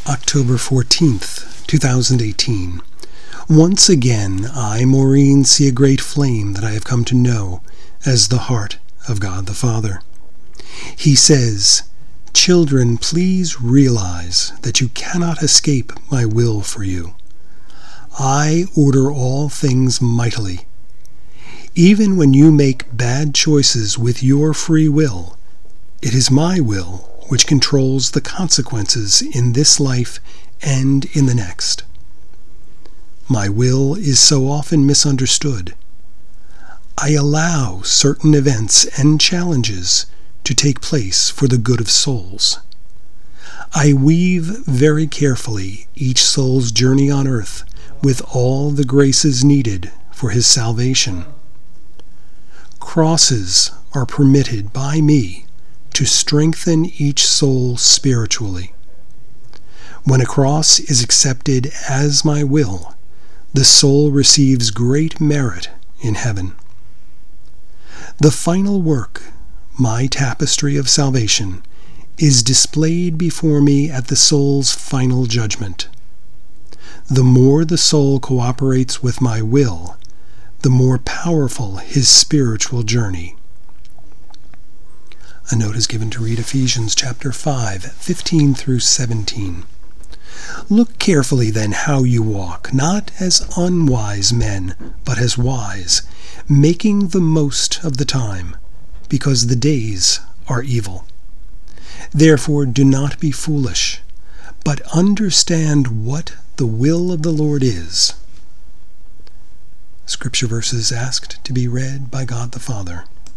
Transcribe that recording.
October 14th, 2018. Once again, I, Maureen, see a great flame that I have come to know as the heart of God the Father. He says, "Children, please realize that you cannot escape my will for you. I order all things mightily. Even when you make bad choices with your free will, it is my will which controls the consequences in this life and in the next. My will is so often misunderstood. I allow certain events and challenges to take place for the good of souls. I weave very carefully each soul's journey on earth with all the graces needed for his salvation. Crosses are permitted by me to strengthen each soul spiritually. When a cross is accepted as my will, the soul receives great merit in heaven. The final work, my tapestry of salvation, is displayed before me at the soul's final judgment. The more the soul cooperates with my will, the more powerful his spiritual journey." A note is given to read Ephesians chapter 5, 15 through 17. "Look carefully then how you walk, not as unwise men, but as wise, making the most of the time, because the days are evil. Therefore do not be foolish, but understand what the will of the Lord is." Scripture verses asked to be read by God the Father.